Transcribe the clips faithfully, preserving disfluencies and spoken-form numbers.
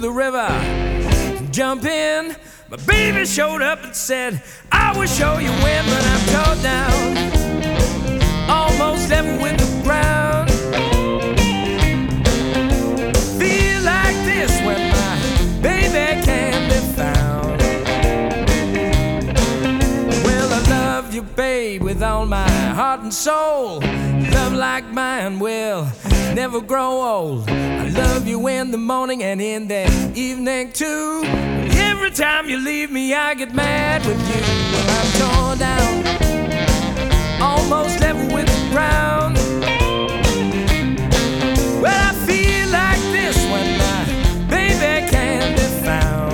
the river, jump in. My baby showed up and said, I will show you when, but I'm tore down, almost level with the ground. Feel like this when my baby can be found. Well, I love you, babe, with all my heart and soul. Love like mine will never grow old. I love you in the morning and in the evening too. Every time you leave me, I get mad with you. Well, I'm torn down, almost level with the ground. Well, I feel like this when my baby can be found.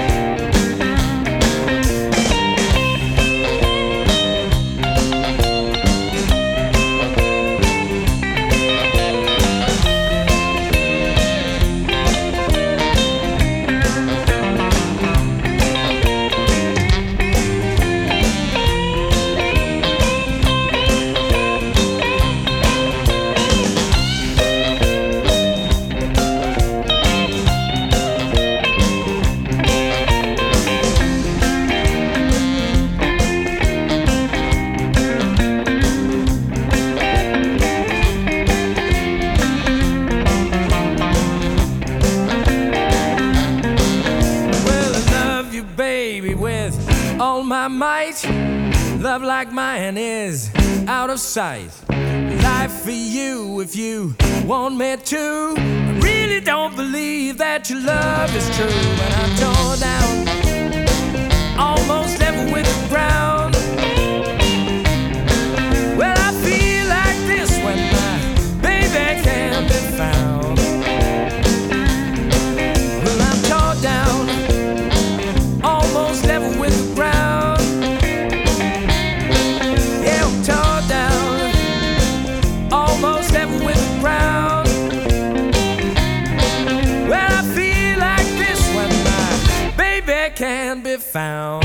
All my might, love like mine is out of sight. Life for you if you want me to. I really don't believe that your love is true. When I'm torn down, almost level with the ground. Well, I feel like this when my baby can be found. Well, I'm torn down, almost level with the ground. Yeah, I'm torn down, almost level with the ground. Well, I feel like this when my baby can be found.